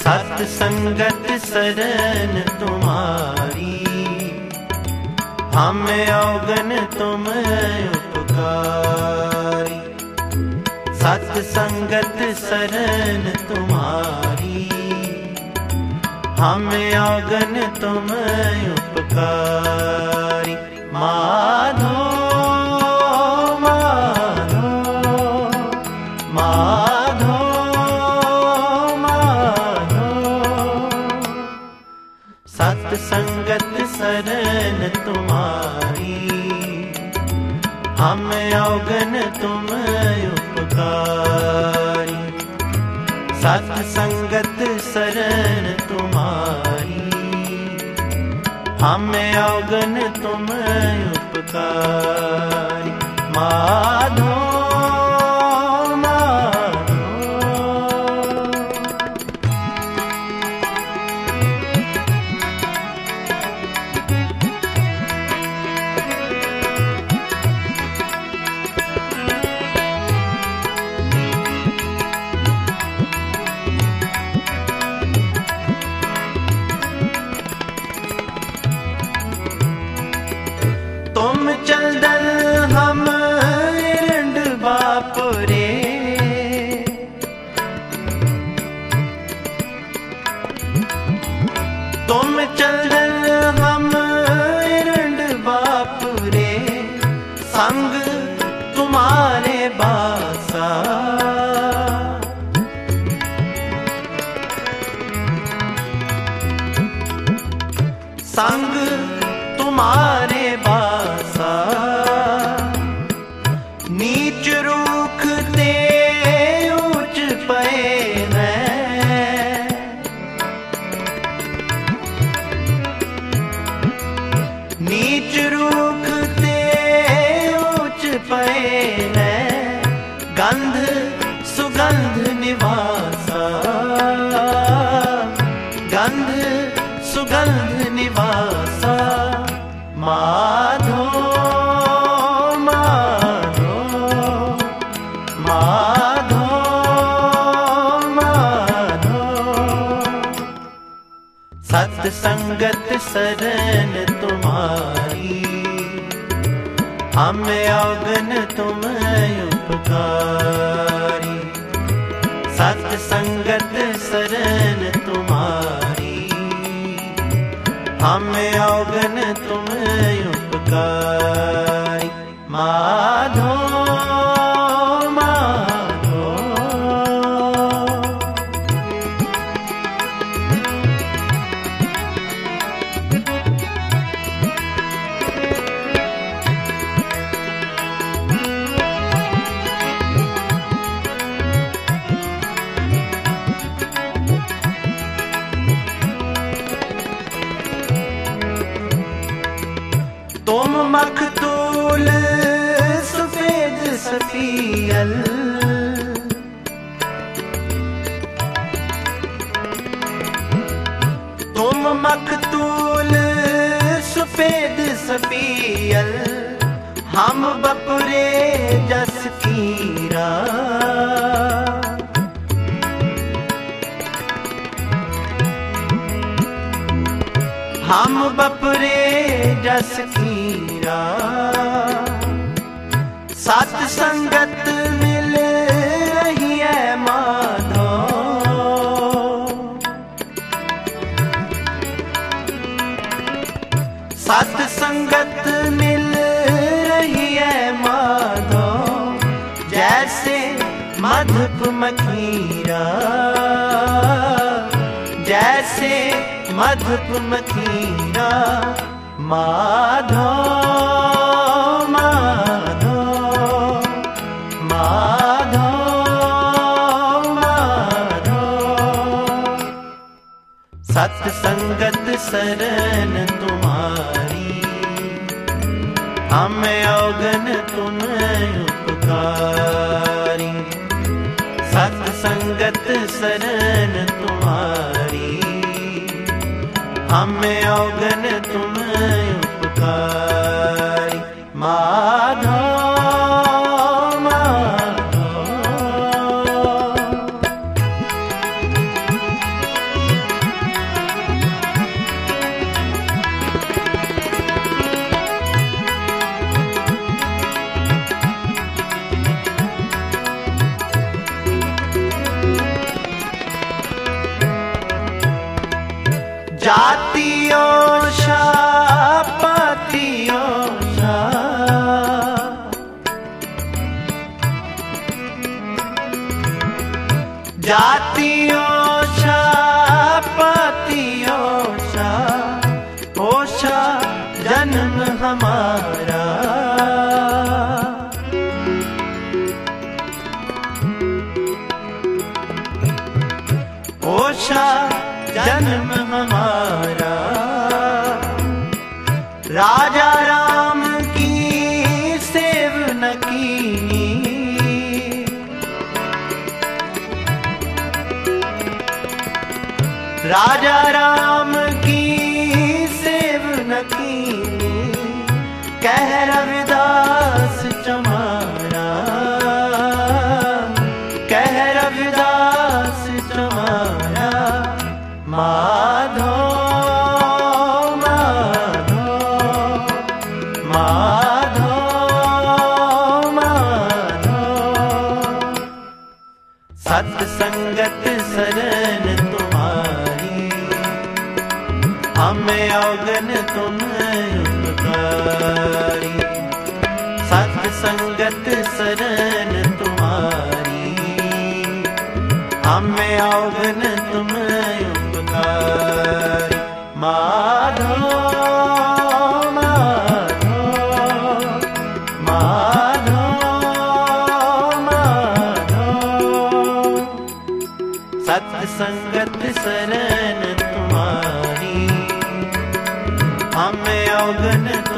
सत संगत शरण तुम्हारी, हम अवगन तुम उपकारी। सत संगत शरण तुम्हारी, हम अवगन तुम उपकारी। माधो माधो माधो माधो, सत संगत शरण तुम्हारी, हम अवगन तुम उपकारी। सत संगत शरण तुम्हारी, हम अवगन तुम उपकारी। माधो माधो, तुम चंदन हम इरंड बापुरे, तुम चंदन हम इरंड बापुरे, संग तुम्हारे बासा। संग तुम्हारे बासा, नीच रूख ते ऊंच पे हैं। नीच रूख ते ऊंच पे हैं, गंध सुगंध निवासा। गंध सुगंध निवासा। माधो माधो माधो माधो, सत संगत शरण तुम्हारी, हम अवगन तुम उपकारी। सत संगत शरण तुम्हारी, हम अवगन तुम उपकारी। माधो माधो, तुम मखतूल सफेद सफियल। तुम मखतूल सफेद सफियल, हम बपुरे जस कीरा। हम बपुरे जस कीरा, सत संगत मिल रही है माधो। सत संगत मिल रही है माधो, जैसे मधुप मखीरा। जैसे मधुप मखीरा। माधो माधो माधो माधो, सत संगत शरण तुम्हारी, हम अवगन तुम उपकारी। सत संगत शरण तुम्हारी, हम अवगन तुम उपकारी। माधो माधो, जातियों शा पातियों शा, जातियों शा पातियों शा, ओशा जन्म हमारा। ओशा जन्म हमारा। राजा राम की सेव न कीनी, राजा राम की सेव न कीनी, कह रविदास चमारा, कह रविदास चमारा। माधो माधो माधो माधो, सत्संगत शरण तुम्हारी, हमें अवगन तुम उपकारी। सत्संगत शरण तुम्हारी, हमें अवगन तुम उपकारी। माधो माधो माधो माधो, सत्संगत शरण तुम्हारी, हमें अवगन